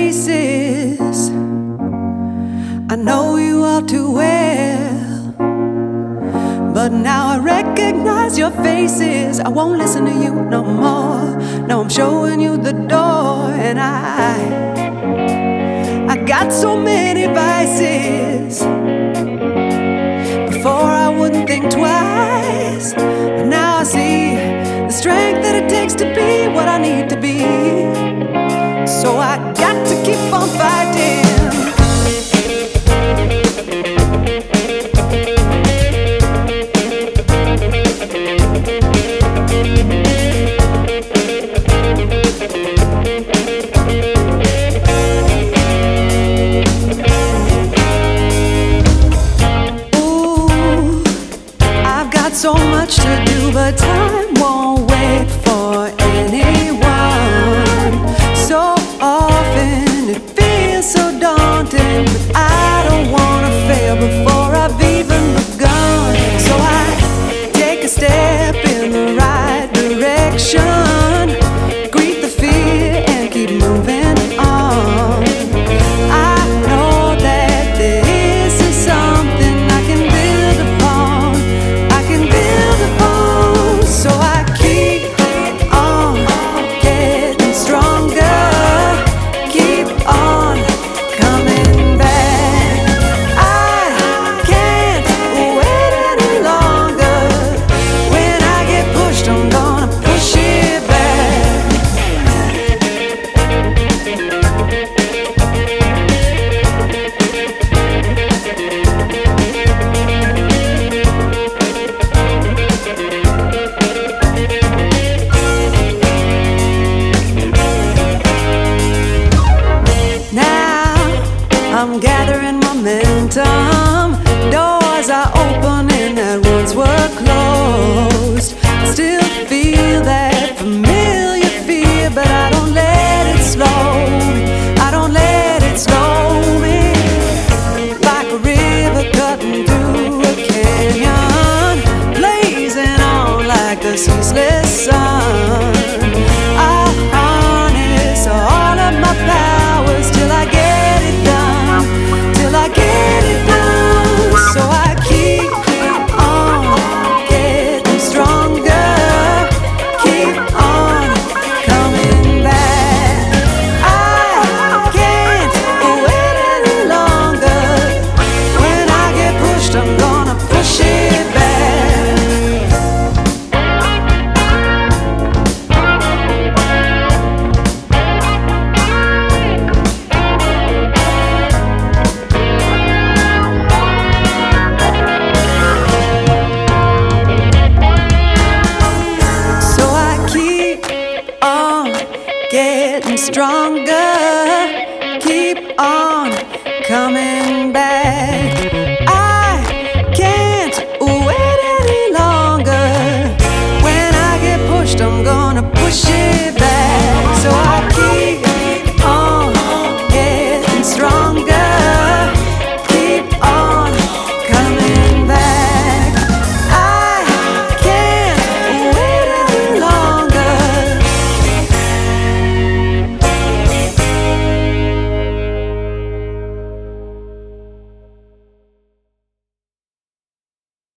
faces. I know you all too well, but now I recognize your faces. I won't listen to you no more. Now I'm showing you the door, and I got so many vices. Before I wouldn't think twice, but now I see the strength that it takes to be what I need to be. So I got to keep on fighting. So much to do, but time won't wait for anyone. So often it feels so daunting, but I don't wanna fail before I've even begun. So I take a step in the right direction, greet the fear and keep moving on. I know that this is something I can build upon. So I keep on getting stronger, keep on coming back. I can't wait any longer. When I get pushed, I'm gonna push it back. I'm gathering momentum. Doors are opening that once were closed. I still feel that familiar fear, but I don't let it slow me. I don't let it slow me. Like a river cutting through a canyon, blazing on like a ceaseless sun. I'll harness all of my powers till I get it done. Till I get it done. So I keep on getting stronger, keep on coming back. I can't wait any longer. When I get pushed, I'm gonna push it back. Getting stronger, keep on coming